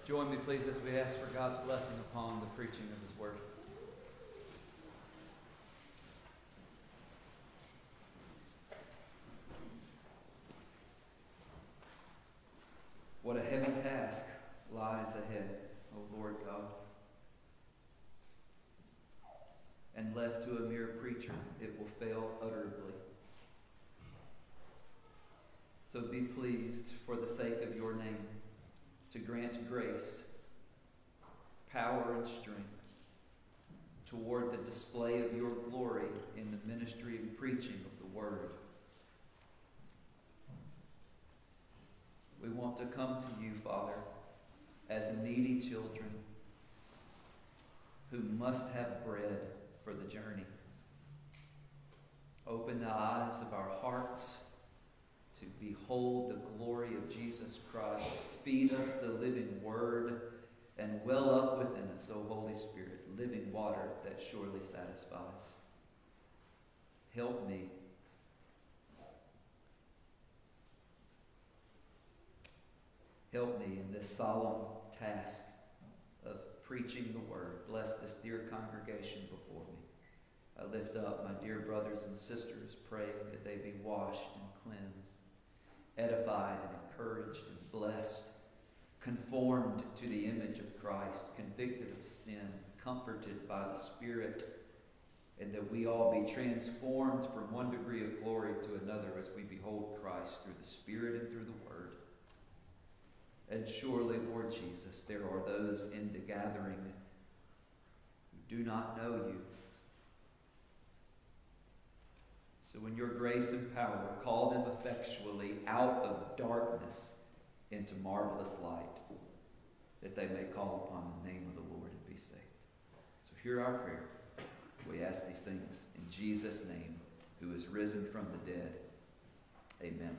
Join me, please, as we ask for God's blessing upon the preaching of His Word. What a heavy task lies ahead, O Lord God. And left to a mere preacher, it will fail utterly. So be pleased, for the sake of your name, to grant grace, power, and strength toward the display of your glory in the ministry and preaching of the Word. We want to come to you, Father, as needy children who must have bread for the journey. Open the eyes of our hearts to behold the glory of Jesus Christ. Feed us the living Word, and well up within us, O Holy Spirit, living water that surely satisfies. Help me. Help me in this solemn task of preaching the Word. Bless this dear congregation before me. I lift up my dear brothers and sisters, praying that they be washed and cleansed, edified and encouraged and blessed, conformed to the image of Christ, convicted of sin, comforted by the Spirit, and that we all be transformed from one degree of glory to another as we behold Christ through the Spirit and through the Word. And surely, Lord Jesus, there are those in the gathering who do not know you. So in your grace and power, call them effectually out of darkness into marvelous light, that they may call upon the name of the Lord and be saved. So hear our prayer. We ask these things in Jesus' name, who is risen from the dead. Amen.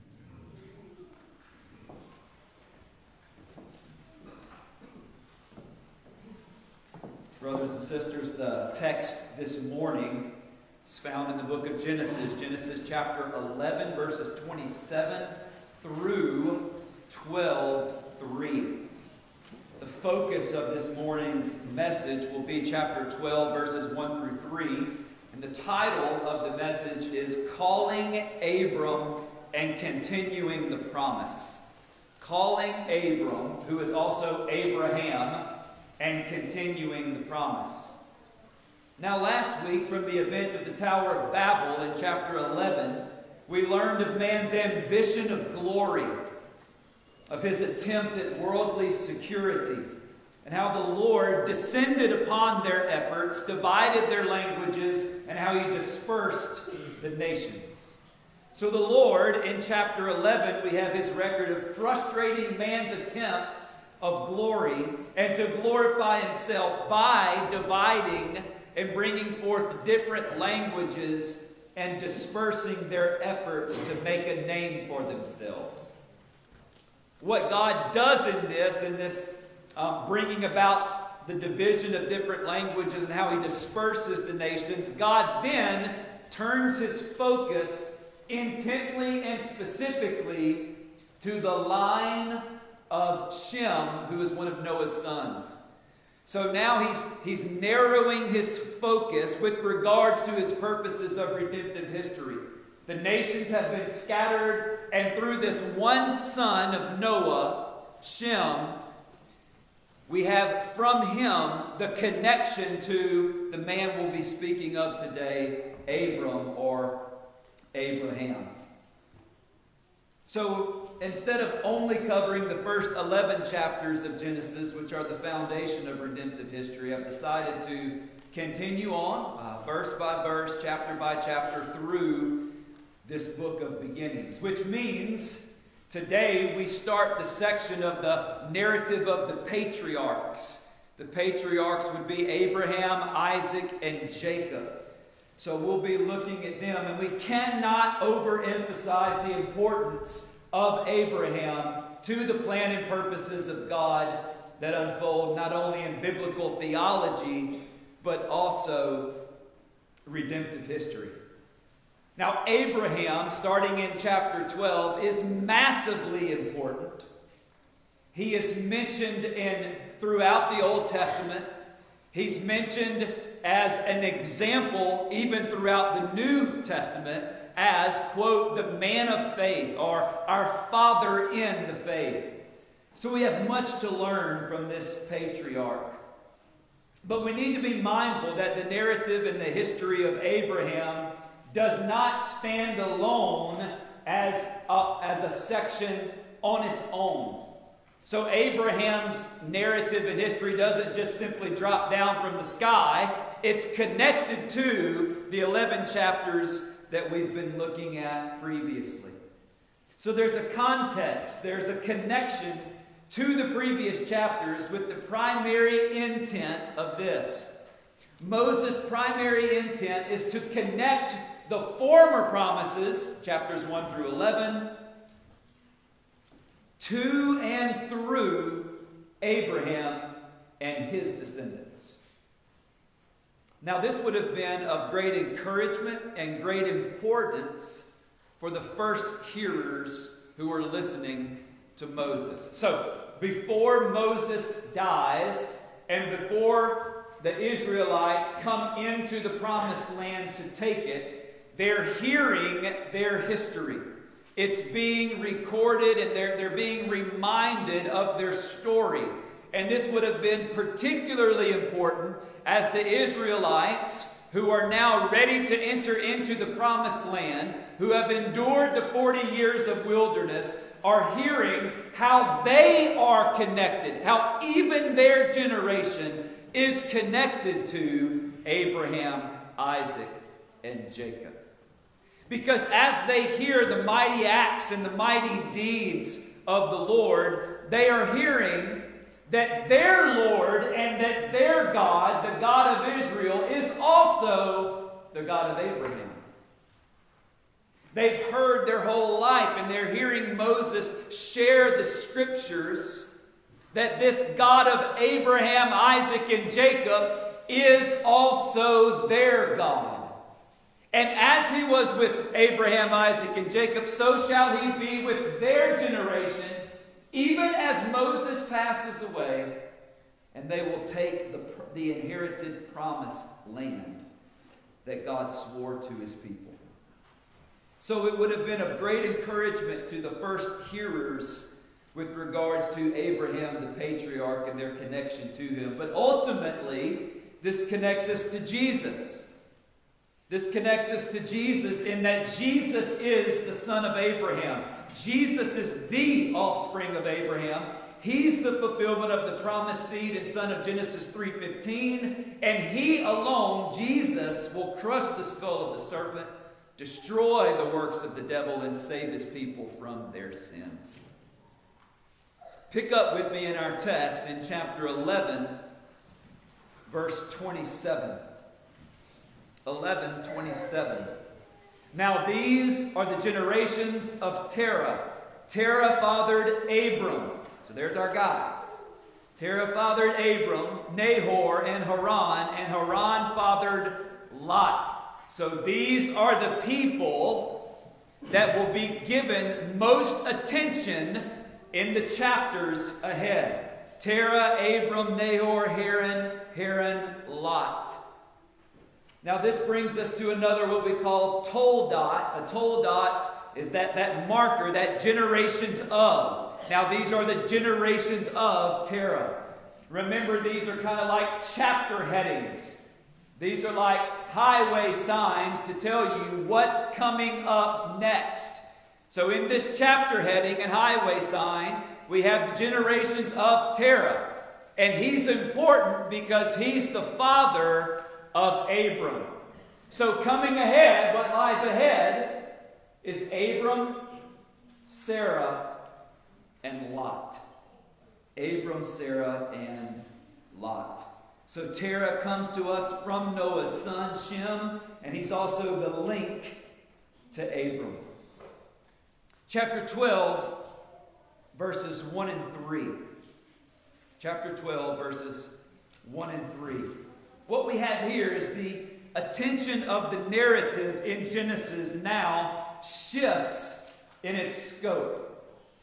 Brothers and sisters, the text this morning is found in the book of Genesis. Genesis chapter 11, verses 27 through 12:3. The focus of this morning's message will be chapter 12, verses 1 through 3. And the title of the message is Calling Abram and Continuing the Promise. Calling Abram, who is also Abraham, and continuing the promise. Now, last week, from the event of the Tower of Babel in chapter 11, we learned of man's ambition of glory, of his attempt at worldly security, and how the Lord descended upon their efforts, divided their languages, and how he dispersed the nations. So the Lord, in chapter 11, we have his record of frustrating man's attempts of glory and to glorify himself by dividing and bringing forth different languages and dispersing their efforts to make a name for themselves. What God does in this bringing about the division of different languages and how he disperses the nations, God then turns his focus intently and specifically to the line of Shem, who is one of Noah's sons. So now he's narrowing his focus with regards to his purposes of redemptive history. The nations have been scattered, and through this one son of Noah, Shem, we have from him the connection to the man we'll be speaking of today, Abram or Abraham. So instead of only covering the first 11 chapters of Genesis, which are the foundation of redemptive history, I've decided to continue on verse by verse, chapter by chapter through this book of beginnings, which means today we start the section of the narrative of the patriarchs. The patriarchs would be Abraham, Isaac, and Jacob. So we'll be looking at them, and we cannot overemphasize the importance of Abraham to the plan and purposes of God that unfold not only in biblical theology, but also redemptive history. Now, Abraham, starting in chapter 12, is massively important He is mentioned throughout the Old Testament. He's mentioned as an example even throughout the New Testament as, quote, the man of faith, or our father in the faith. So we have much to learn from this patriarch. But we need to be mindful that the narrative and the history of Abraham does not stand alone as a section on its own. So Abraham's narrative and history doesn't just simply drop down from the sky. It's connected to the 11 chapters that we've been looking at previously. So there's a context, there's a connection to the previous chapters with the primary intent of this. Moses' primary intent is to connect the former promises, chapters 1 through 11, to and through Abraham and his descendants. Now, this would have been of great encouragement and great importance for the first hearers who were listening to Moses. So, before Moses dies and before the Israelites come into the promised land to take it, they're hearing their history. It's being recorded and they're being reminded of their story. And this would have been particularly important as the Israelites, who are now ready to enter into the promised land, who have endured the 40 years of wilderness, are hearing how they are connected, how even their generation is connected to Abraham, Isaac, and Jacob. Because as they hear the mighty acts and the mighty deeds of the Lord, they are hearing that their Lord and that their God, the God of Israel, is also the God of Abraham. They've heard their whole life, and they're hearing Moses share the scriptures that this God of Abraham, Isaac, and Jacob is also their God. And as he was with Abraham, Isaac, and Jacob, so shall he be with their generation, even as Moses passes away, and they will take the inherited promised land that God swore to his people. So it would have been of great encouragement to the first hearers with regards to Abraham, the patriarch, and their connection to him. But ultimately, this connects us to Jesus. This connects us to Jesus in that Jesus is the son of Abraham. Jesus is the offspring of Abraham. He's the fulfillment of the promised seed and son of Genesis 3:15. And he alone, Jesus, will crush the skull of the serpent, destroy the works of the devil, and save his people from their sins. Pick up with me in our text in chapter 11, verse 27. 11:27. Now these are the generations of Terah. Terah fathered Abram. So there's our guy. Terah fathered Abram, Nahor, and Haran fathered Lot. So these are the people that will be given most attention in the chapters ahead. Terah, Abram, Nahor, Haran, Lot. Now this brings us to another what we call toldot. A toldot is that marker, that generations of. Now these are the generations of Terah. Remember, these are kind of like chapter headings. These are like highway signs to tell you what's coming up next. So in this chapter heading and highway sign, we have the generations of Terah. And he's important because he's the father of Abram. So coming ahead, what lies ahead is Abram, Sarah, and Lot. Abram, Sarah, and Lot. So Terah comes to us from Noah's son, Shem, and he's also the link to Abram. Chapter 12, verses 1 and 3. Chapter 12, verses 1 and 3. What we have here is the attention of the narrative in Genesis now shifts in its scope.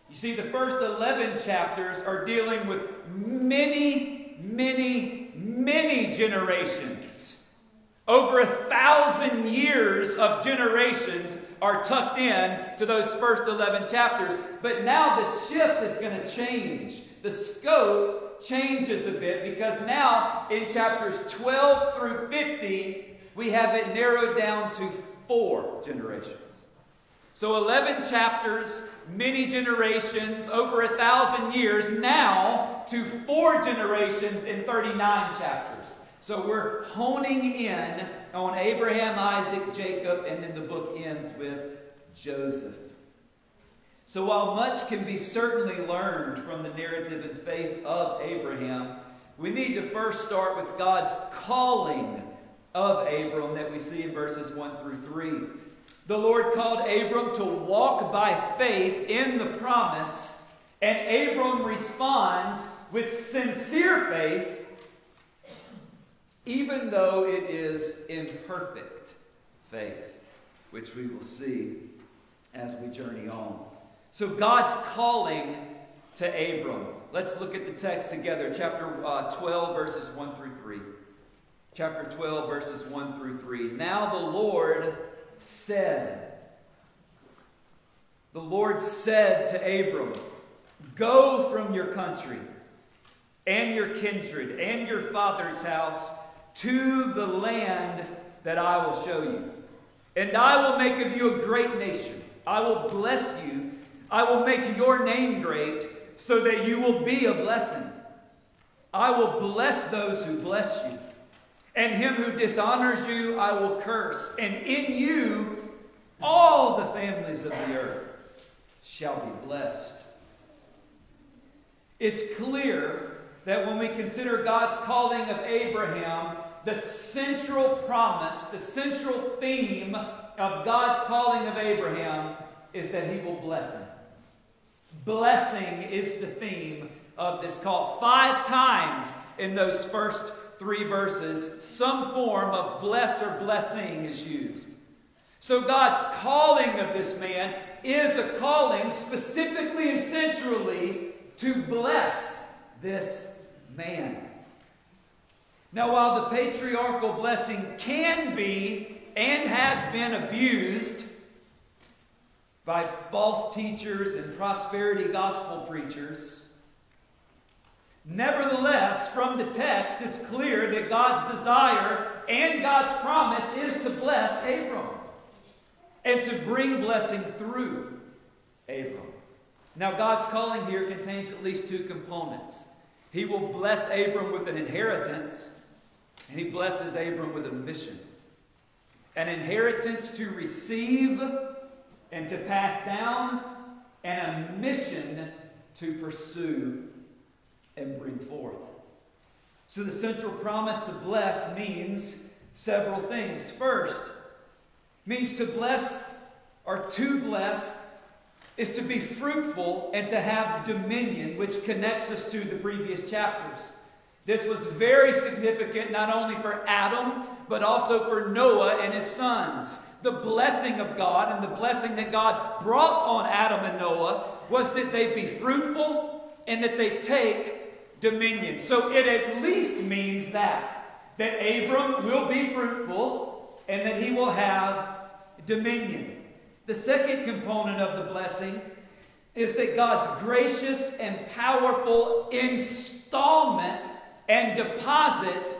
You see, the first 11 chapters are dealing with many, many, many generations. Over 1,000 years of generations are tucked in to those first 11 chapters. But now the shift is going to change. The scope changes a bit, because now in chapters 12 through 50, we have it narrowed down to 4 generations. So 11 chapters, many generations, over 1,000 years, now to 4 generations in 39 chapters. So we're honing in on Abraham, Isaac, Jacob, and then the book ends with Joseph. So while much can be certainly learned from the narrative and faith of Abraham, we need to first start with God's calling of Abram that we see in verses 1 through 3. The Lord called Abram to walk by faith in the promise, and Abram responds with sincere faith, even though it is imperfect faith, which we will see as we journey on. So God's calling to Abram. Let's look at the text together. Chapter 12, verses 1 through 3. Chapter 12, verses 1 through 3. Now the Lord said to Abram, "Go from your country and your kindred and your father's house to the land that I will show you. And I will make of you a great nation. I will bless you. I will make your name great, so that you will be a blessing. I will bless those who bless you, and him who dishonors you I will curse. And in you all the families of the earth shall be blessed." It's clear that when we consider God's calling of Abraham, the central promise, the central theme of God's calling of Abraham is that he will bless him. Blessing is the theme of this call. 5 times in those first 3 verses, some form of bless or blessing is used. So God's calling of this man is a calling specifically and centrally to bless this man. Now, while the patriarchal blessing can be and has been abused by false teachers and prosperity gospel preachers, nevertheless, from the text, it's clear that God's desire and God's promise is to bless Abram and to bring blessing through Abram. Now, God's calling here contains at least 2 components. He will bless Abram with an inheritance, and he blesses Abram with a mission. An inheritance to receive and to pass down, and a mission to pursue and bring forth. So the central promise to bless means several things. First, means to bless, or to bless, is to be fruitful and to have dominion, which connects us to the previous chapters. This was very significant not only for Adam, but also for Noah and his sons. The blessing of God and the blessing that God brought on Adam and Noah was that they be fruitful and that they take dominion. So it at least means that Abram will be fruitful and that he will have dominion. The second component of the blessing is that God's gracious and powerful installment and deposit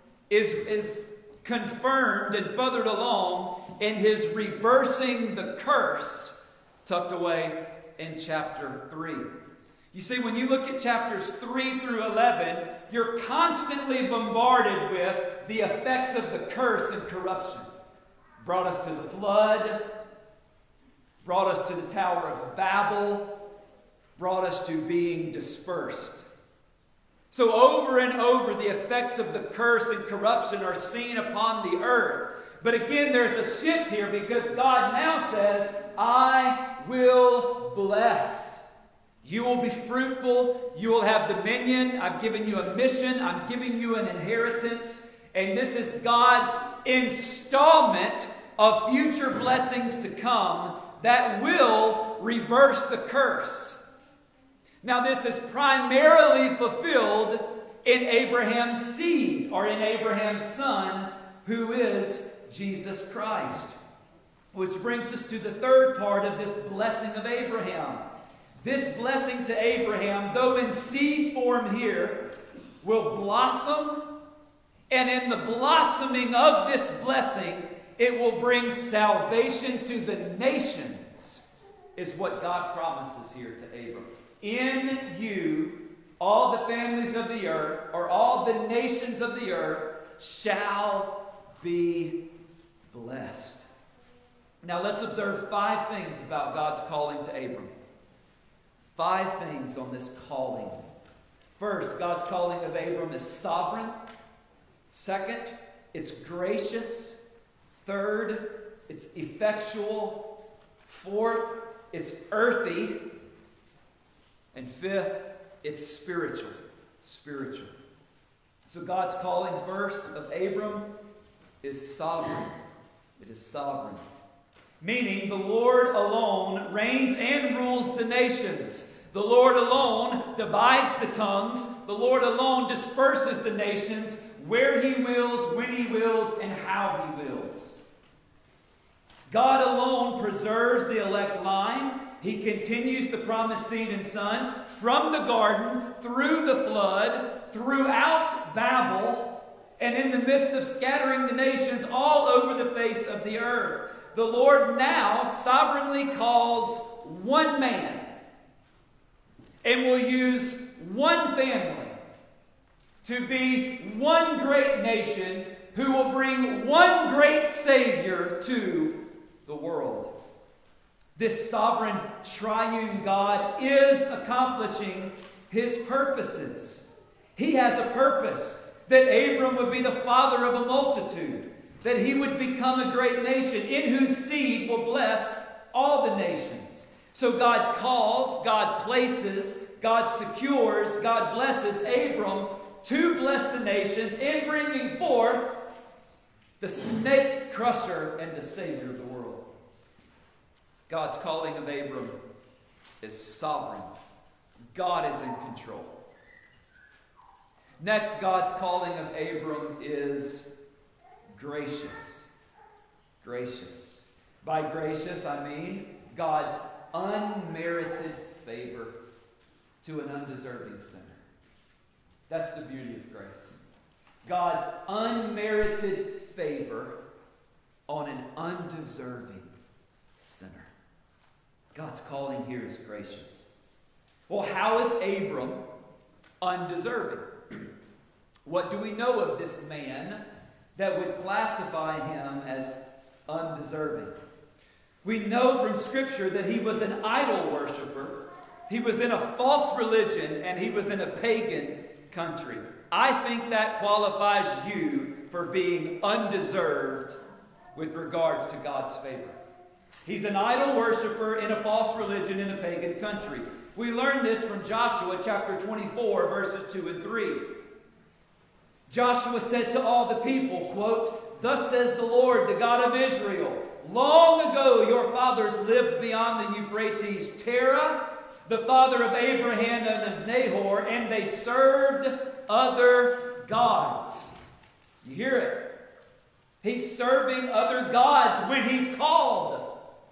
is confirmed and furthered along in his reversing the curse tucked away in chapter 3. You see, when you look at chapters 3 through 11, you're constantly bombarded with the effects of the curse and corruption. Brought us to the flood, brought us to the Tower of Babel, brought us to being dispersed. So over and over, the effects of the curse and corruption are seen upon the earth. But again, there's a shift here, because God now says, I will bless. You will be fruitful. You will have dominion. I've given you a mission. I'm giving you an inheritance. And this is God's installment of future blessings to come that will reverse the curse. Now this is primarily fulfilled in Abraham's seed, or in Abraham's son, who is Jesus Christ. Which brings us to the third part of this blessing of Abraham. This blessing to Abraham, though in seed form here, will blossom, and in the blossoming of this blessing, it will bring salvation to the nations, is what God promises here to Abram. In you, all the families of the earth, or all the nations of the earth, shall be blessed. Now let's observe 5 things about God's calling to Abram. 5 things on this calling. First, God's calling of Abram is sovereign. Second, it's gracious. Third, it's effectual. Fourth, it's earthy. And fifth, it's spiritual. Spiritual. So God's calling first of Abram is sovereign. It is sovereign. Meaning the Lord alone reigns and rules the nations. The Lord alone divides the tongues. The Lord alone disperses the nations where He wills, when He wills, and how He wills. God alone preserves the elect line. He continues the promised seed and son from the garden, through the flood, throughout Babel, and in the midst of scattering the nations all over the face of the earth. The Lord now sovereignly calls one man and will use one family to be one great nation who will bring one great Savior to the world. This sovereign triune God is accomplishing His purposes. He has a purpose that Abram would be the father of a multitude, that he would become a great nation in whose seed will bless all the nations. So God calls, God places, God secures, God blesses Abram to bless the nations in bringing forth the snake crusher and the Savior of the world. God's calling of Abram is sovereign. God is in control. Next, God's calling of Abram is gracious. Gracious. By gracious, I mean God's unmerited favor to an undeserving sinner. That's the beauty of grace. God's unmerited favor on an undeserving sinner. God's calling here is gracious. Well, how is Abram undeserving? What do we know of this man that would classify him as undeserving? We know from Scripture that he was an idol worshiper. He was in a false religion, and he was in a pagan country. I think that qualifies you for being undeserved with regards to God's favor. He's an idol worshiper in a false religion in a pagan country. We learn this from Joshua chapter 24, verses 2 and 3. Joshua said to all the people, quote, "Thus says the Lord, the God of Israel, long ago your fathers lived beyond the Euphrates, Terah, the father of Abraham and of Nahor, and they served other gods." You hear it? He's serving other gods when he's called.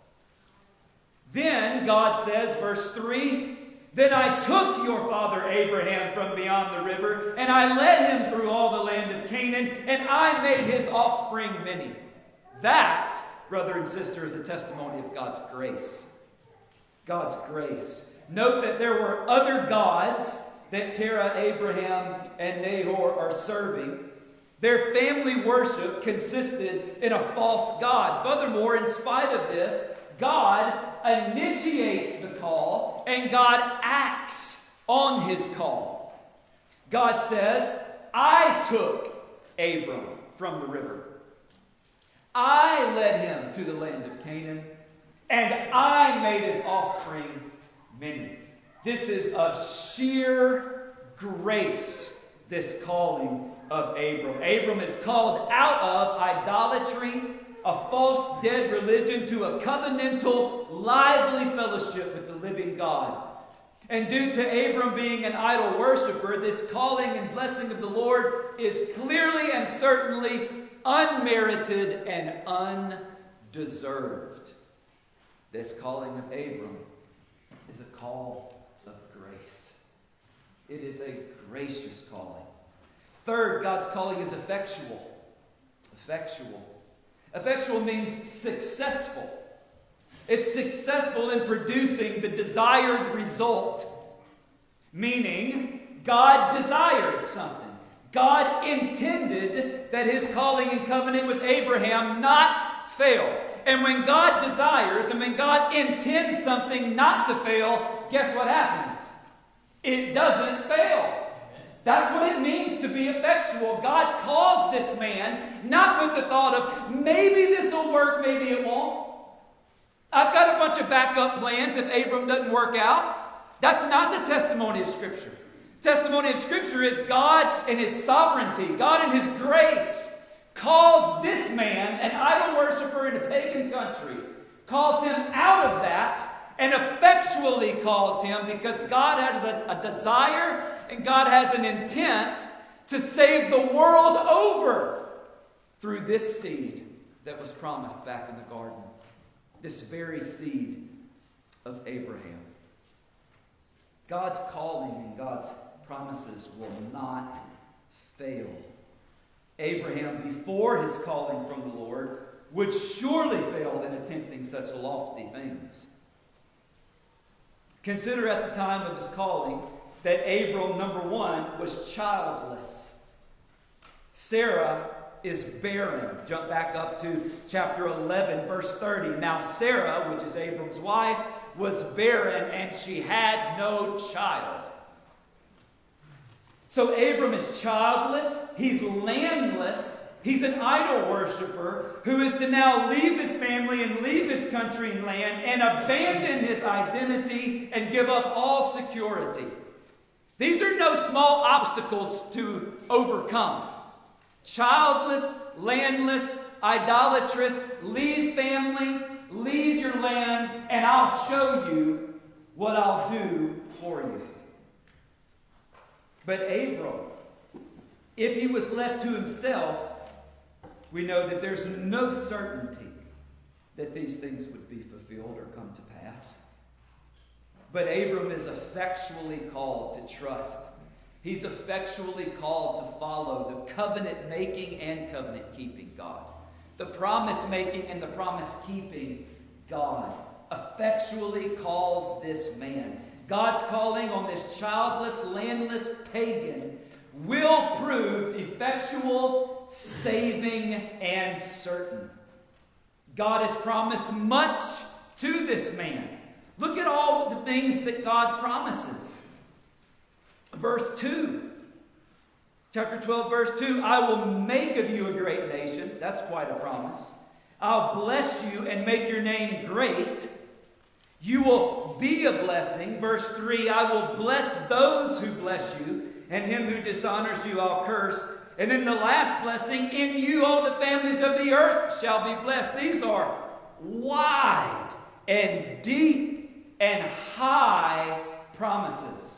Then God says, verse 3, "Then I took your father Abraham from beyond the river, and I led him through all the land of Canaan, and I made his offspring many." That, brother and sister, is a testimony of God's grace. God's grace. Note that there were other gods that Terah, Abraham, and Nahor are serving. Their family worship consisted in a false god. Furthermore, in spite of this, God initiates the call, and God acts on his call. God says, "I took Abram from the river. I led him to the land of Canaan, and I made his offspring many." This is of sheer grace, this calling of Abram. Abram is called out of idolatry, a false dead religion, to a covenantal, lively fellowship with the living God. And due to Abram being an idol worshiper, this calling and blessing of the Lord is clearly and certainly unmerited and undeserved. This calling of Abram is a call of grace. It is a gracious calling. Third, God's calling is effectual. Effectual. Effectual means successful. It's successful in producing the desired result. Meaning, God desired something. God intended that his calling and covenant with Abraham not fail. And when God desires and when God intends something not to fail, guess what happens? It doesn't fail. That's what it means to be effectual. God calls this man not with the thought of maybe this will work, maybe it won't. I've got a bunch of backup plans if Abram doesn't work out. That's not the testimony of Scripture. The testimony of Scripture is God in his sovereignty, God in his grace, calls this man, an idol worshiper in a pagan country, calls him out of that and effectually calls him because God has a desire and God has an intent to save the world over through this seed that was promised back in the garden. This very seed of Abraham. God's calling and God's promises will not fail. Abraham, before his calling from the Lord, would surely fail in attempting such lofty things. Consider at the time of his calling that Abram, number one, was childless. Sarah is barren. Jump back up to chapter 11, verse 30. Now Sarah, which is Abram's wife, was barren and she had no child. So Abram is childless, he's landless, he's an idol worshiper who is to now leave his family and leave his country and land and abandon his identity and give up all security. These are no small obstacles to overcome. Childless, landless, idolatrous, leave family, leave your land, and I'll show you what I'll do for you. But Abram, if he was left to himself, we know that there's no certainty that these things would be fulfilled or come to pass. But Abram is effectually called to trust. He's effectually called to follow the covenant-making and covenant-keeping God. The promise-making and the promise-keeping God effectually calls this man. God's calling on this childless, landless pagan will prove effectual, saving, and certain. God has promised much to this man. Look at all the things that God promises. Verse 2. Chapter 12, verse 2. I will make of you a great nation. That's quite a promise. I'll bless you and make your name great. You will be a blessing. Verse 3. I will bless those who bless you, and him who dishonors you I'll curse. And then the last blessing, in you all the families of the earth shall be blessed. These are wide and deep and high promises.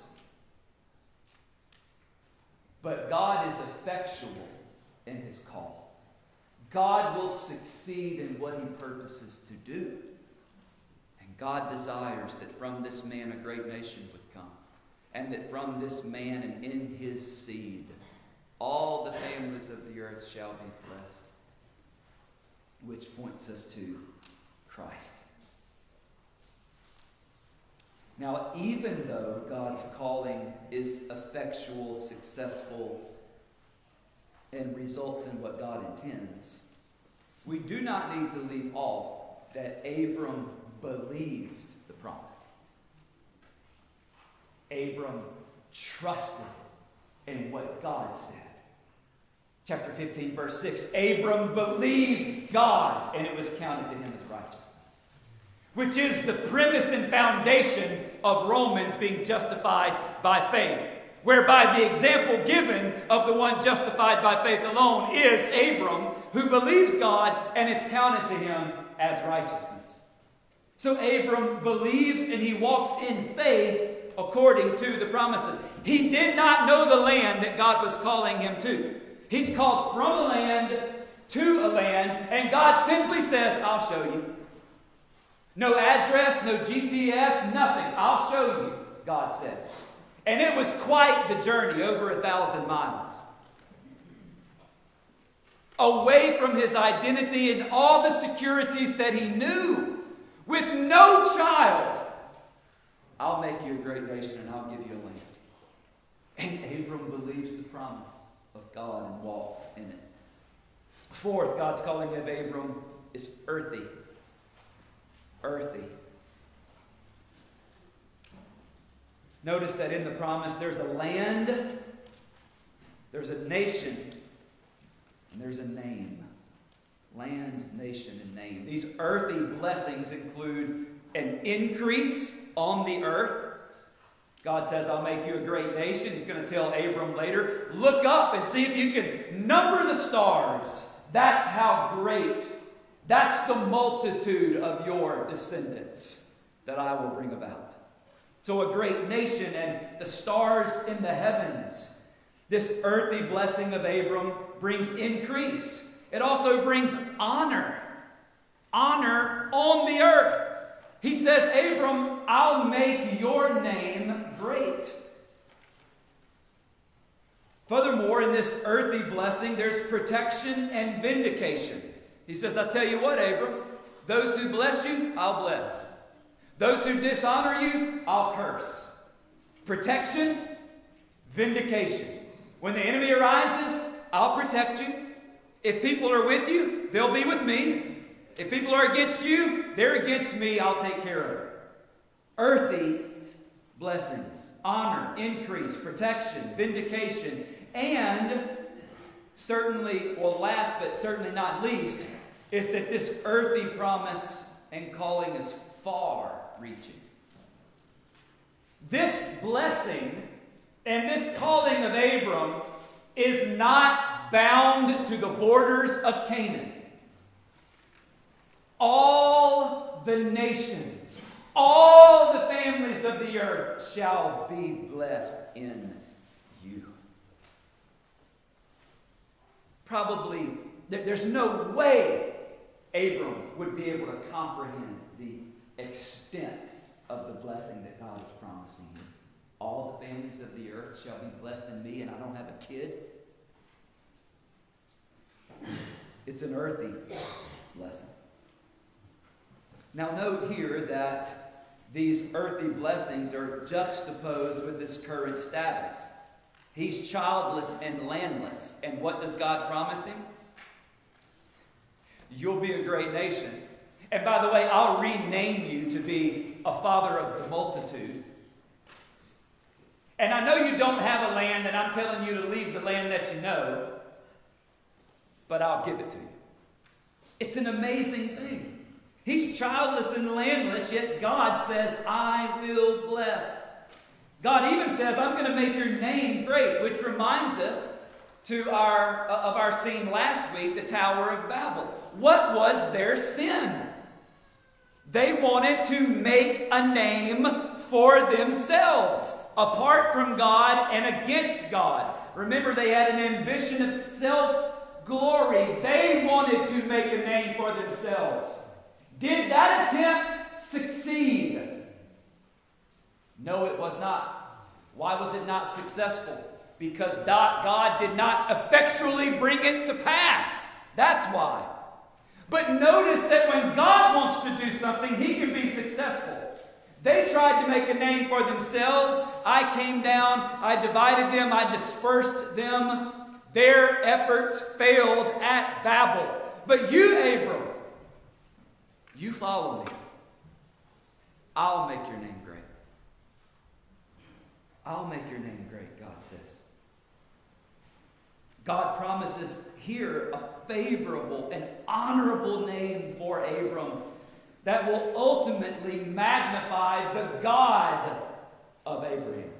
But God is effectual in his call. God will succeed in what he purposes to do. And God desires that from this man a great nation would come. And that from this man and in his seed, all the families of the earth shall be blessed. Which points us to Christ. Now, even though God's calling is effectual, successful, and results in what God intends, we do not need to leave off that Abram believed the promise. Abram trusted in what God said. Chapter 15, verse 6, Abram believed God, and it was counted to him as righteousness. Which is the premise and foundation of Romans being justified by faith. Whereby the example given of the one justified by faith alone is Abram, who believes God, and it's counted to him as righteousness. So Abram believes and he walks in faith according to the promises. He did not know the land that God was calling him to. He's called from a land to a land, and God simply says, I'll show you. No address, no GPS, nothing. I'll show you, God says. And it was quite the journey, over 1,000 miles. Away from his identity and all the securities that he knew. With no child. I'll make you a great nation and I'll give you a land. And Abram believes the promise of God and walks in it. Fourth, God's calling of Abram is earthy. Earthy. Notice that in the promise there's a land, there's a nation, and there's a name. Land, nation, and name. These earthy blessings include an increase on the earth. God says, I'll make you a great nation. He's going to tell Abram later, look up and see if you can number the stars. That's how great. That's the multitude of your descendants that I will bring about. So a great nation and the stars in the heavens. This earthly blessing of Abram brings increase. It also brings honor. Honor on the earth. He says, Abram, I'll make your name great. Furthermore, in this earthly blessing, there's protection and vindication. He says, I'll tell you what, Abram, those who bless you, I'll bless. Those who dishonor you, I'll curse. Protection, vindication. When the enemy arises, I'll protect you. If people are with you, they'll be with me. If people are against you, they're against me. I'll take care of it. Earthy blessings, honor, increase, protection, vindication, and certainly, well, last but certainly not least, is that this earthly promise and calling is far-reaching. This blessing and this calling of Abram is not bound to the borders of Canaan. All the nations, all the families of the earth shall be blessed in you. Probably, there's no way Abram would be able to comprehend the extent of the blessing that God is promising him. All the families of the earth shall be blessed in me, and I don't have a kid. It's an earthy blessing. Now note here that these earthly blessings are juxtaposed with his current status. He's childless and landless. And what does God promise him? You'll be a great nation. And by the way, I'll rename you to be a father of the multitude. And I know you don't have a land, and I'm telling you to leave the land that you know, but I'll give it to you. It's an amazing thing. He's childless and landless, yet God says, I will bless. God even says, I'm going to make your name great, which reminds us of our scene last week, the Tower of Babel. What was their sin? They wanted to make a name for themselves, apart from God and against God. Remember, they had an ambition of self-glory. They wanted to make a name for themselves. Did that attempt succeed? No, it was not. Why was it not successful? Because God did not effectually bring it to pass. That's why. But notice that when God wants to do something, he can be successful. They tried to make a name for themselves. I came down, I divided them, I dispersed them. Their efforts failed at Babel. But you, Abram, you follow me. I'll make your name great. I'll make your name great, God says. God promises here a favorable and honorable name for Abram that will ultimately magnify the God of Abraham.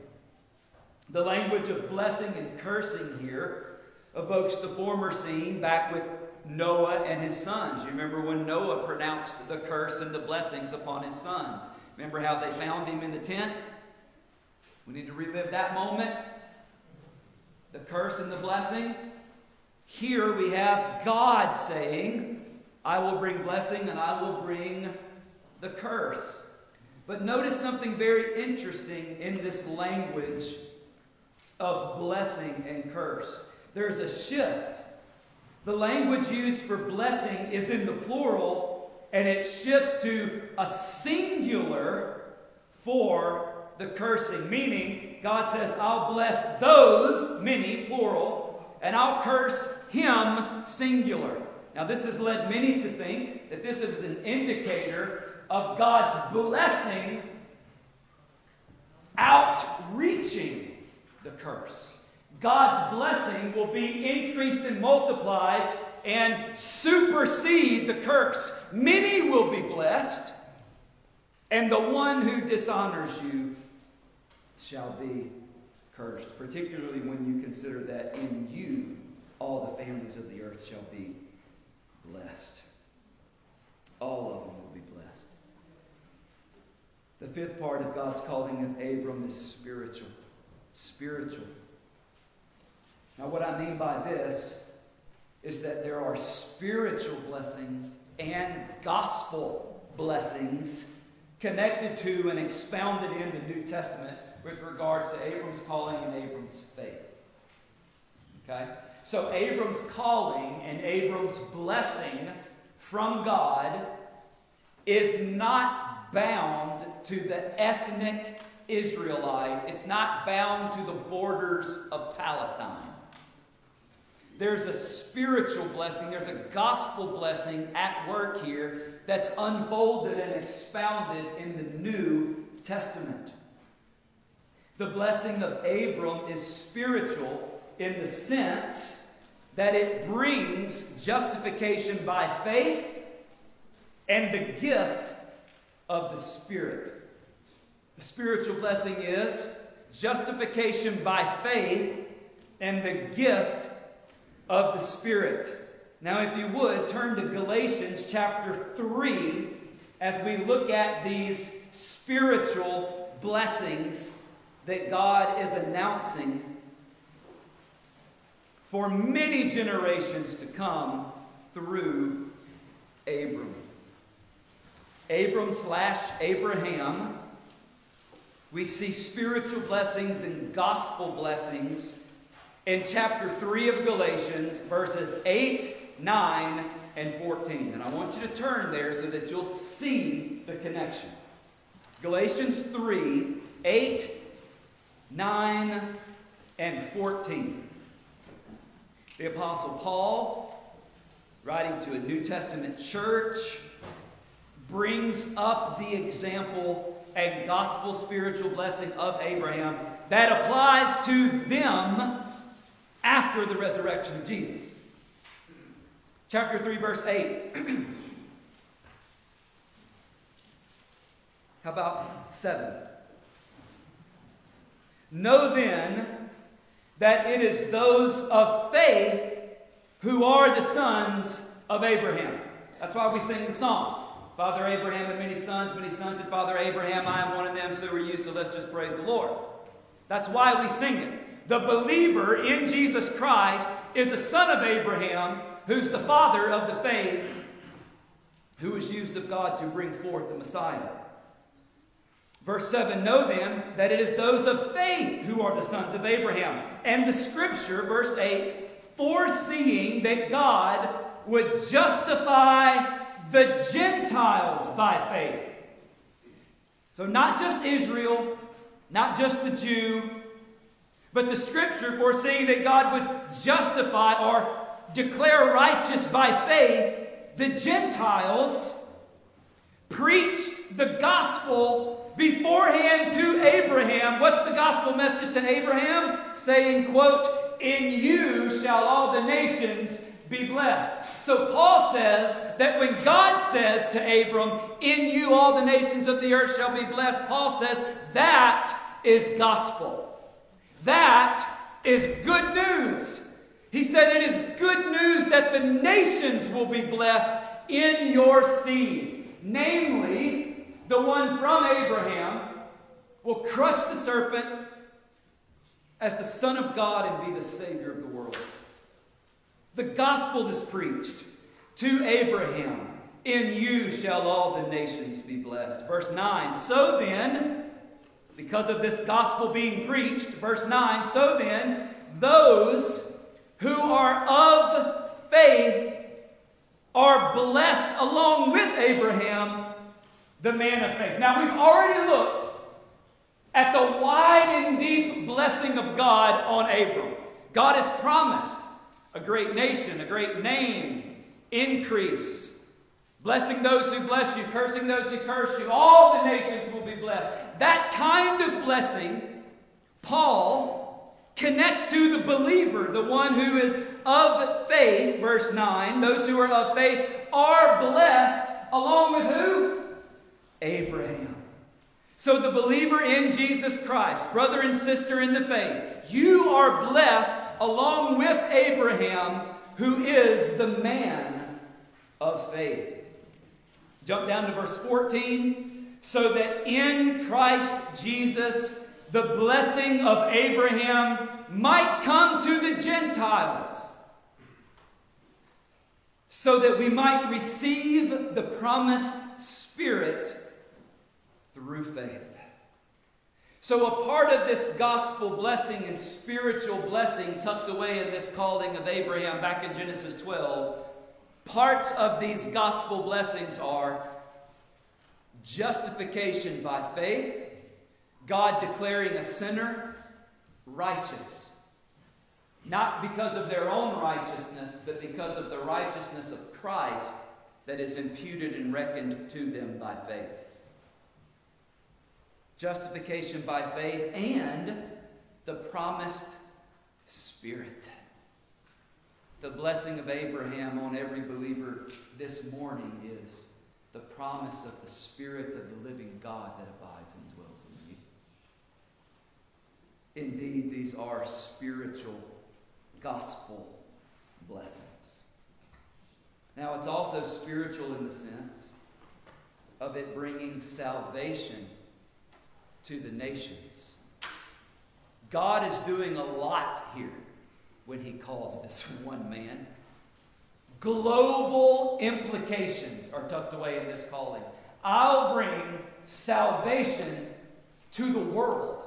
The language of blessing and cursing here evokes the former scene back with Noah and his sons. You remember when Noah pronounced the curse and the blessings upon his sons. Remember how they found him in the tent? We need to relive that moment. The curse and the blessing. Here we have God saying, I will bring blessing and I will bring the curse. But notice something very interesting in this language of blessing and curse. There's a shift. The language used for blessing is in the plural, and it shifts to a singular for the cursing. Meaning, God says, I'll bless those, many, plural, and I'll curse him, singular. Now, this has led many to think that this is an indicator of God's blessing outreaching the curse. God's blessing will be increased and multiplied and supersede the curse. Many will be blessed, and the one who dishonors you shall be cursed. Particularly when you consider that in you all the families of the earth shall be blessed. All of them will be blessed. The fifth part of God's calling of Abram is spiritual. Spiritual. Now, what I mean by this is that there are spiritual blessings and gospel blessings connected to and expounded in the New Testament with regards to Abram's calling and Abram's faith. Okay? So Abram's calling and Abram's blessing from God is not bound to the ethnic Israelite. It's not bound to the borders of Palestine. There's a spiritual blessing, there's a gospel blessing at work here that's unfolded and expounded in the New Testament. The blessing of Abram is spiritual in the sense that it brings justification by faith and the gift of the Spirit. The spiritual blessing is justification by faith and the gift of the Spirit. Now, if you would, turn to Galatians chapter 3 as we look at these spiritual blessings that God is announcing for many generations to come through Abram. Abram/Abraham, we see spiritual blessings and gospel blessings in chapter 3 of Galatians, verses 8, 9, and 14. And I want you to turn there so that you'll see the connection. Galatians 3, 8, 9, and 14. The Apostle Paul, writing to a New Testament church, brings up the example and gospel spiritual blessing of Abraham that applies to them after the resurrection of Jesus. Chapter 3, verse 8. How about 7? Know then that it is those of faith who are the sons of Abraham. That's why we sing the song. Father Abraham had many sons had Father Abraham. I am one of them, so we're used to let's just praise the Lord. That's why we sing it. The believer in Jesus Christ is a son of Abraham, who's the father of the faith, who is used of God to bring forth the Messiah. Verse 7, know then that it is those of faith who are the sons of Abraham. And the scripture, verse 8, foreseeing that God would justify the Gentiles by faith. So not just Israel, not just the Jew, but the scripture foreseeing that God would justify or declare righteous by faith the Gentiles, preached the gospel beforehand to Abraham. What's the gospel message to Abraham? Saying, quote, in you shall all the nations be blessed. So Paul says that when God says to Abram, in you all the nations of the earth shall be blessed, Paul says that is gospel. That is good news. He said, it is good news that the nations will be blessed in your seed. Namely, the one from Abraham will crush the serpent as the Son of God and be the Savior of the world. The gospel is preached to Abraham. In you shall all the nations be blessed. Verse 9, so then, because of this gospel being preached, verse 9, so then, those who are of faith are blessed along with Abraham, the man of faith. Now, we've already looked at the wide and deep blessing of God on Abram. God has promised a great nation, a great name, increase, blessing those who bless you, cursing those who curse you. All the nations will be blessed. That kind of blessing, Paul connects to the believer, the one who is of faith, verse 9. Those who are of faith are blessed along with who? Abraham. So the believer in Jesus Christ, brother and sister in the faith, you are blessed along with Abraham, who is the man of faith. Jump down to verse 14. So that in Christ Jesus, the blessing of Abraham might come to the Gentiles, so that we might receive the promised Spirit through faith. So a part of this gospel blessing and spiritual blessing tucked away in this calling of Abraham back in Genesis 12, parts of these gospel blessings are justification by faith, God declaring a sinner righteous, not because of their own righteousness, but because of the righteousness of Christ that is imputed and reckoned to them by faith. Justification by faith and the promised Spirit. The blessing of Abraham on every believer this morning is the promise of the Spirit of the living God that abides and dwells in you. Indeed, these are spiritual gospel blessings. Now, it's also spiritual in the sense of it bringing salvation to the nations. God is doing a lot here when he calls this one man. Global implications are tucked away in this calling. I'll bring salvation to the world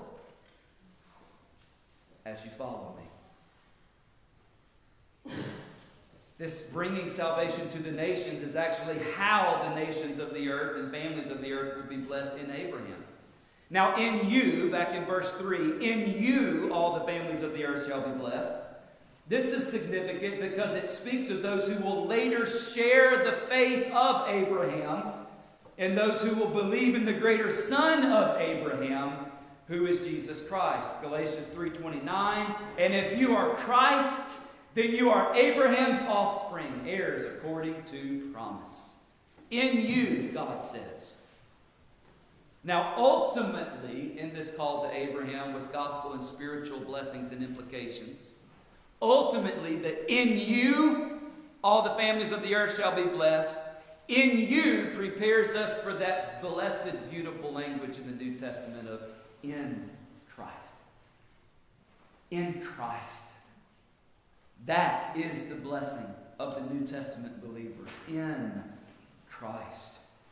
as you follow me. This bringing salvation to the nations is actually how the nations of the earth and families of the earth will be blessed in Abraham. Now in you, back in verse 3, in you all the families of the earth shall be blessed. This is significant because it speaks of those who will later share the faith of Abraham and those who will believe in the greater son of Abraham, who is Jesus Christ. Galatians 3:29, and if you are Christ, then you are Abraham's offspring, heirs according to promise. In you, God says. Now, ultimately, in this call to Abraham with gospel and spiritual blessings and implications, ultimately, that in you all the families of the earth shall be blessed, in you prepares us for that blessed, beautiful language in the New Testament of in Christ. In Christ. That is the blessing of the New Testament believer. In Christ.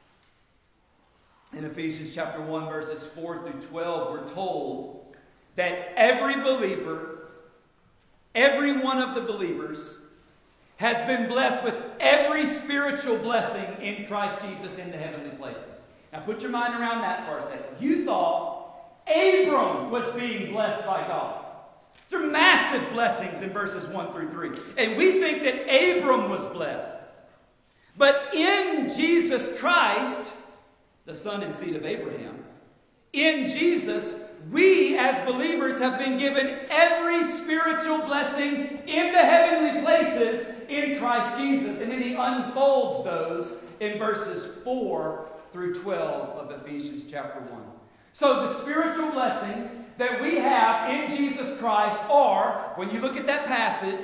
In Ephesians chapter 1, verses 4 through 12, we're told that every believer, every one of the believers, has been blessed with every spiritual blessing in Christ Jesus in the heavenly places. Now put your mind around that for a second. You thought Abram was being blessed by God. There are massive blessings in verses 1 through 3. And we think that Abram was blessed. But in Jesus Christ, the son and seed of Abraham, in Jesus, we as believers have been given every spiritual blessing in the heavenly places in Christ Jesus. And then he unfolds those in verses 4 through 12 of Ephesians chapter 1. So the spiritual blessings that we have in Jesus Christ are, when you look at that passage,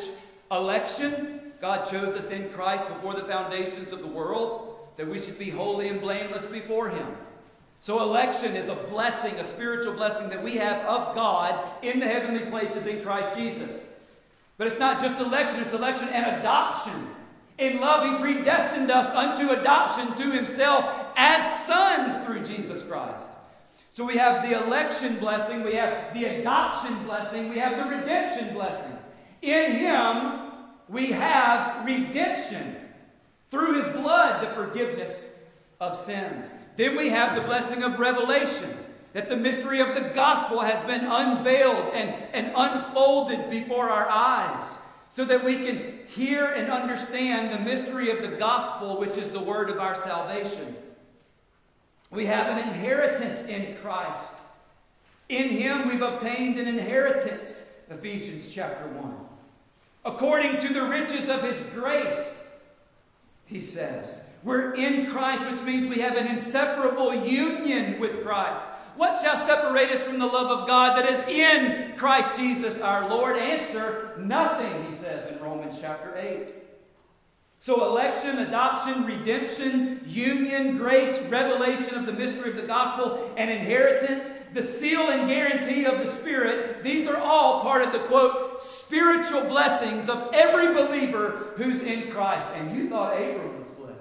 Election, God chose us in Christ before the foundations of the world, that we should be holy and blameless before Him. So election is a blessing, a spiritual blessing that we have of God in the heavenly places in Christ Jesus. But it's not just election, it's election and adoption. In love, He predestined us unto adoption to Himself as sons through Jesus Christ. So we have the election blessing, we have the adoption blessing, we have the redemption blessing. In Him, we have redemption through His blood, the forgiveness of sins. Then we have the blessing of revelation, that the mystery of the gospel has been unveiled and unfolded before our eyes, so that we can hear and understand the mystery of the gospel, which is the word of our salvation. We have an inheritance in Christ. In Him we've obtained an inheritance, Ephesians chapter 1. According to the riches of His grace, he says. We're in Christ, which means we have an inseparable union with Christ. What shall separate us from the love of God that is in Christ Jesus our Lord? Answer, nothing, he says in Romans chapter 8. So election, adoption, redemption, union, grace, revelation of the mystery of the gospel, and inheritance, the seal and guarantee of the Spirit, these are all part of the, quote, spiritual blessings of every believer who's in Christ. And you thought Abram was blessed.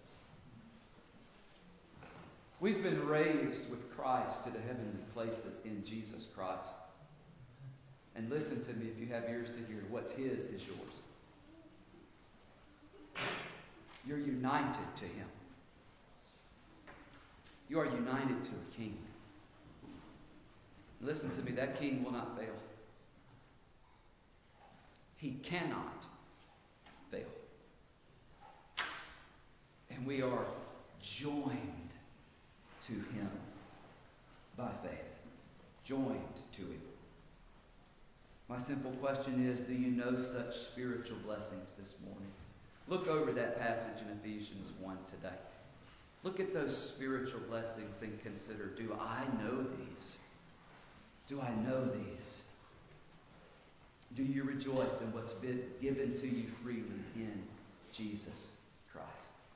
We've been raised with Christ to the heavenly places in Jesus Christ. And listen to me, if you have ears to hear, what's His is yours. You're united to Him. You are united to a King. Listen to me, that King will not fail. He cannot fail. And we are joined to Him by faith. Joined to Him. My simple question is, do you know such spiritual blessings this morning? Look over that passage in Ephesians 1 today. Look at those spiritual blessings and consider, do I know these? Do I know these? Do you rejoice in what's been given to you freely in Jesus Christ?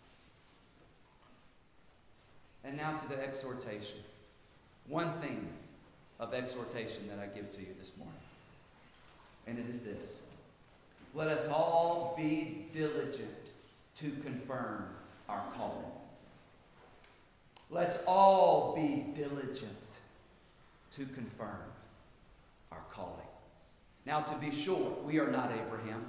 And now to the exhortation. One thing of exhortation that I give to you this morning. And it is this. Let us all be diligent to confirm our calling. Let's all be diligent to confirm our calling. Now, to be sure, we are not Abraham,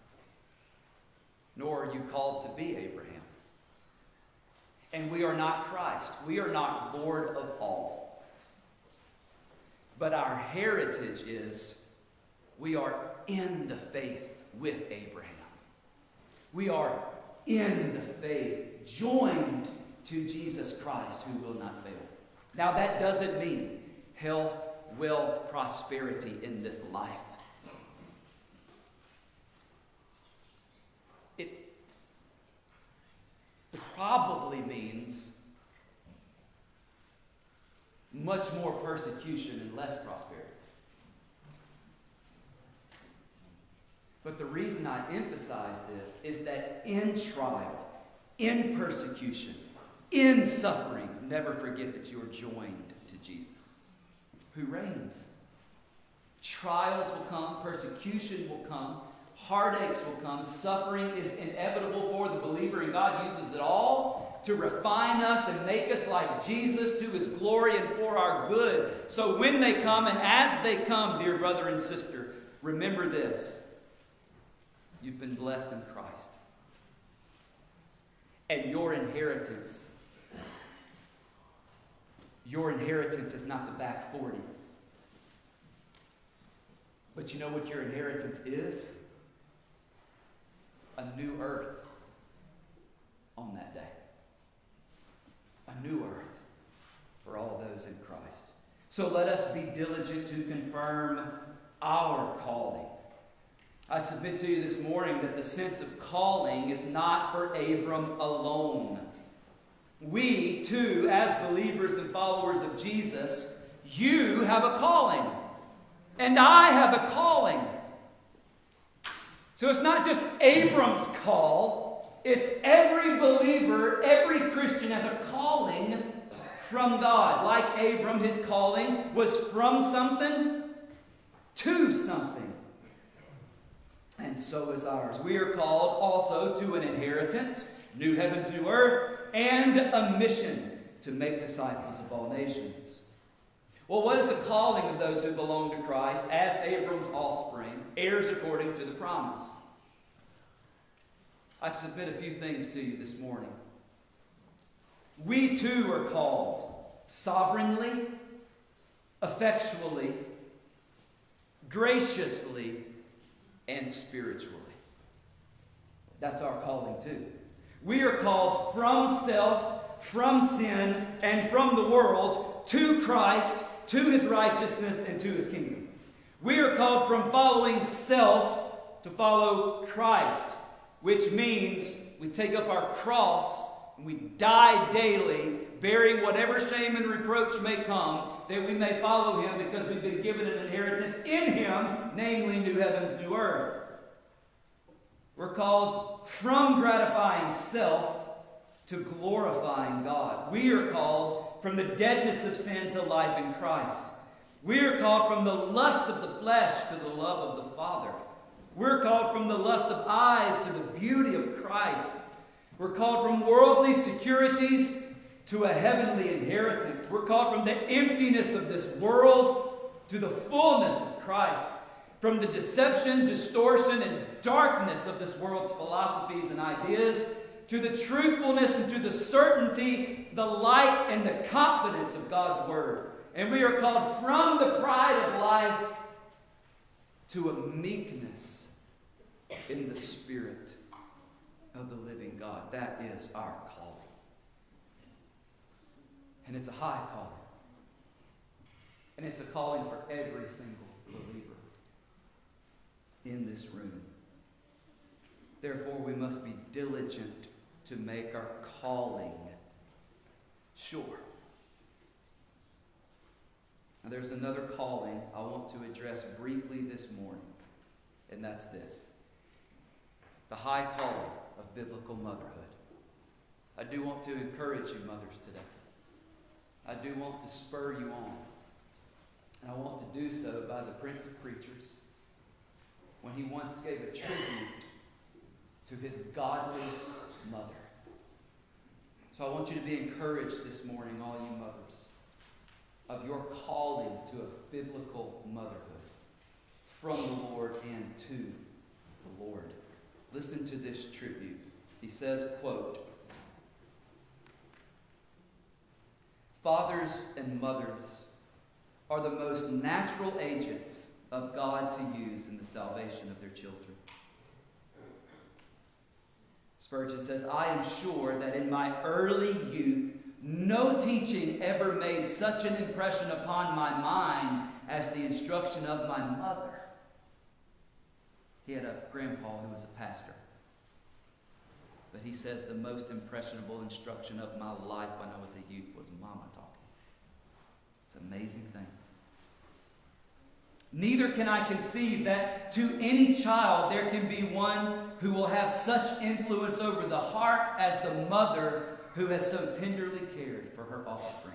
nor are you called to be Abraham. And we are not Christ. We are not Lord of all. But our heritage is we are in the faith with Abraham. We are in the faith, joined to Jesus Christ, who will not fail. Now, that doesn't mean health, wealth, prosperity in this life. It probably means much more persecution and less prosperity. But the reason I emphasize this is that in trial, in persecution, in suffering, never forget that you are joined to Jesus, who reigns. Trials will come, persecution will come, heartaches will come, suffering is inevitable for the believer, and God uses it all to refine us and make us like Jesus to His glory and for our good. So when they come, and as they come, dear brother and sister, remember this. You've been blessed in Christ. And your inheritance is not the back 40. But you know what your inheritance is? A new earth on that day. A new earth for all those in Christ. So let us be diligent to confirm our calling. I submit to you this morning that the sense of calling is not for Abram alone. We, too, as believers and followers of Jesus, you have a calling. And I have a calling. So it's not just Abram's call. It's every believer, every Christian has a calling from God. Like Abram, his calling was from something to something. And so is ours. We are called also to an inheritance, new heavens, new earth, and a mission to make disciples of all nations. Well, what is the calling of those who belong to Christ as Abram's offspring, heirs according to the promise? I submit a few things to you this morning. We too are called sovereignly, effectually, graciously, and spiritually. That's our calling too. We are called from self, from sin, and from the world to Christ, to His righteousness, and to His kingdom. We are called from following self to follow Christ, which means we take up our cross and we die daily, bearing whatever shame and reproach may come, that we may follow Him because we've been given an inheritance in Him, namely new heavens, new earth. We're called from gratifying self to glorifying God. We are called from the deadness of sin to life in Christ. We are called from the lust of the flesh to the love of the Father. We're called from the lust of eyes to the beauty of Christ. We're called from worldly securities to a heavenly inheritance. We're called from the emptiness of this world to the fullness of Christ. From the deception, distortion, and darkness of this world's philosophies and ideas to the truthfulness and to the certainty, the light, and the confidence of God's Word. And we are called from the pride of life to a meekness in the Spirit of the living God. That is our calling. And it's a high calling. And it's a calling for every single believer in this room. Therefore, we must be diligent to make our calling sure. Now, there's another calling I want to address briefly this morning, and that's this: the high calling of biblical motherhood. I do want to encourage you, mothers, today. I do want to spur you on. And I want to do so by the Prince of Preachers, when he once gave a tribute to his godly mother. So I want you to be encouraged this morning, all you mothers, of your calling to a biblical motherhood from the Lord and to the Lord. Listen to this tribute. He says, quote, "Fathers and mothers are the most natural agents of God to use in the salvation of their children." Spurgeon says, "I am sure that in my early youth, no teaching ever made such an impression upon my mind as the instruction of my mother." He had a grandpa who was a pastor. But he says the most impressionable instruction of my life when I was a youth was Mama talking. It's an amazing thing. "Neither can I conceive that to any child there can be one who will have such influence over the heart as the mother who has so tenderly cared for her offspring.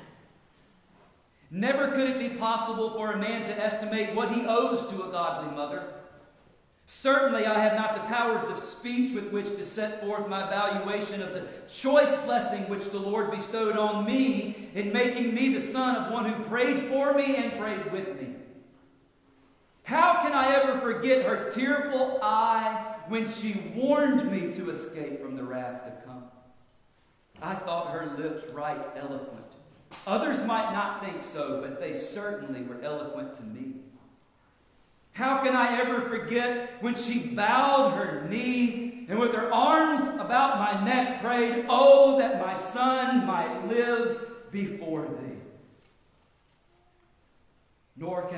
Never could it be possible for a man to estimate what he owes to a godly mother. Certainly I have not the powers of speech with which to set forth my valuation of the choice blessing which the Lord bestowed on me in making me the son of one who prayed for me and prayed with me. How can I ever forget her tearful eye when she warned me to escape from the wrath to come? I thought her lips right eloquent. Others might not think so, but they certainly were eloquent to me. How can I ever forget when she bowed her knee and with her arms about my neck prayed, 'Oh, that my son might live before thee.' Nor can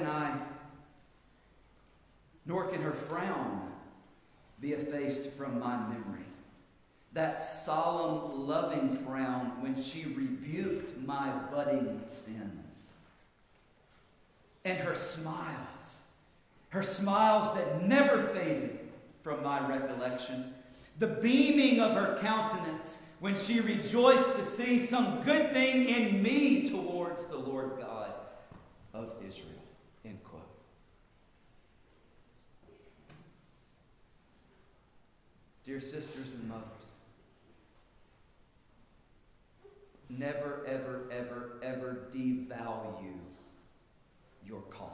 her frown be effaced from my memory. That solemn, loving frown when she rebuked my budding sins. And her smiles that never faded from my recollection. The beaming of her countenance when she rejoiced to see some good thing in me towards the Lord God of Israel. End quote. Dear sisters and mothers, never, ever, ever, ever devalue your calling.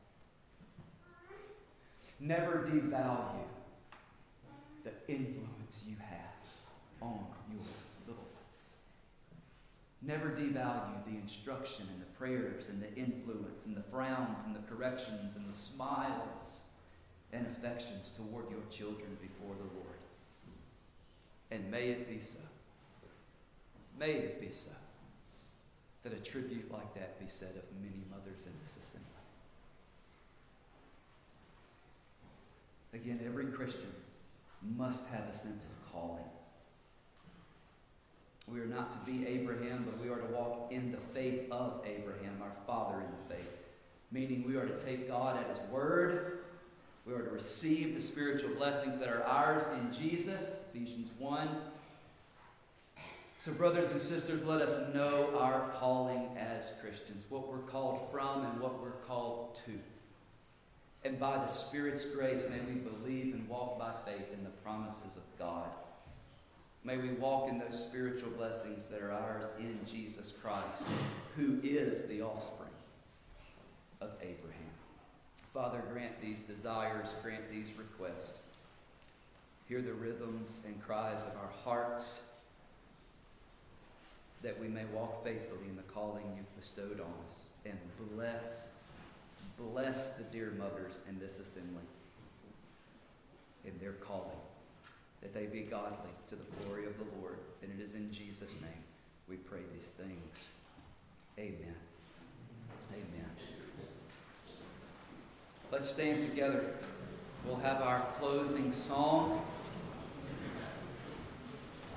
Never devalue the influence you have on your little ones. Never devalue the instruction and the prayers and the influence and the frowns and the corrections and the smiles and affections toward your children before the Lord. And may it be so. May it be so that a tribute like that be said of many mothers in this assembly. Again, every Christian must have a sense of calling. We are not to be Abraham, but we are to walk in the faith of Abraham, our father in the faith. Meaning we are to take God at His word. We are to receive the spiritual blessings that are ours in Jesus, Ephesians 1. So brothers and sisters, let us know our calling as Christians, what we're called from and what we're called to. And by the Spirit's grace, may we believe and walk by faith in the promises of God. May we walk in those spiritual blessings that are ours in Jesus Christ, who is the offspring of Abraham. Father, grant these desires, grant these requests. Hear the rhythms and cries of our hearts, that we may walk faithfully in the calling you've bestowed on us. And bless the dear mothers in this assembly in their calling, that they be godly to the glory of the Lord. And it is in Jesus' name we pray these things. Amen. Amen. Let's stand together. We'll have our closing song.